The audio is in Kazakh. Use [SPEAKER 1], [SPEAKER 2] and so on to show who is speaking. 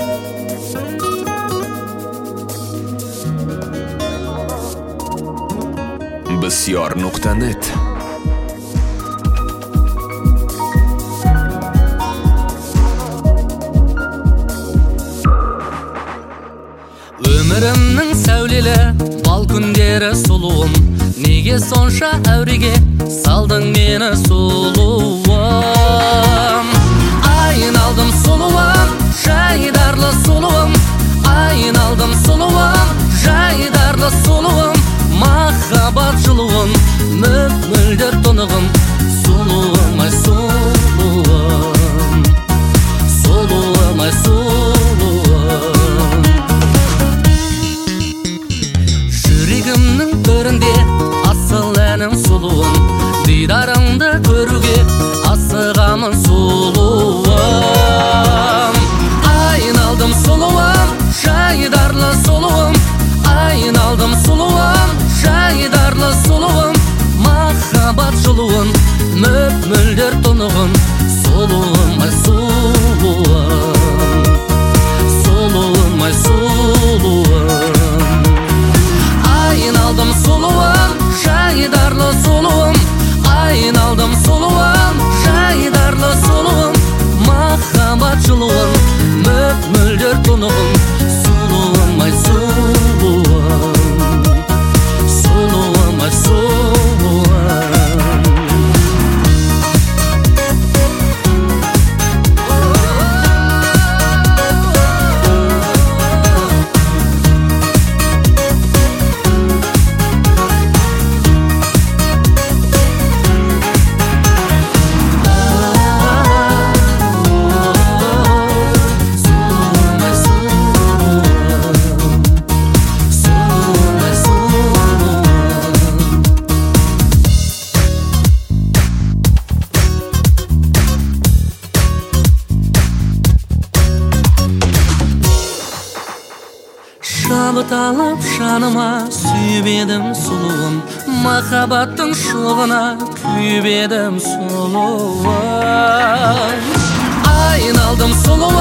[SPEAKER 1] Bisyor.net
[SPEAKER 2] Өмірімнің сәулелі бал күндері сұлуым, неге сонша әуреге салдың мені сұлуым? Айналдым сұлуым, жайдарлы сұлуым, айналдым сұлуым, жайдарлы сұлуым, махаббат жылуын, мөп-мөлдір тұнығым, сұлуым ай сұлуым, сұлуым ай сұлуым. Жүрегімнің төрінде асыл әнім сұлуым, дидарыңды көруге асығамын сұлуым. Айналдым сұлуым, жайдарлы сұлуым, айналдым сұлуым, жайдарлы сұлуым, махаббат жылуын, мөп-мөлдір тұнығын, сұлуым ай сұлуым, сұлуым ай сұлуым. Айналдым сұлуым, жайдарлы сұлуым, айналдым сұлуым, жайдарлы сұлуым, махаббат жылуын, мөп-мөлдір тұнығын, сұлуым ай сұлуым, сұлуым ай сұлуым. Шабыт алып жаныма сүйіп едім сұлуым, махаббаттың шоғына күйіп едім сұлуым. Айналдым сұлуым,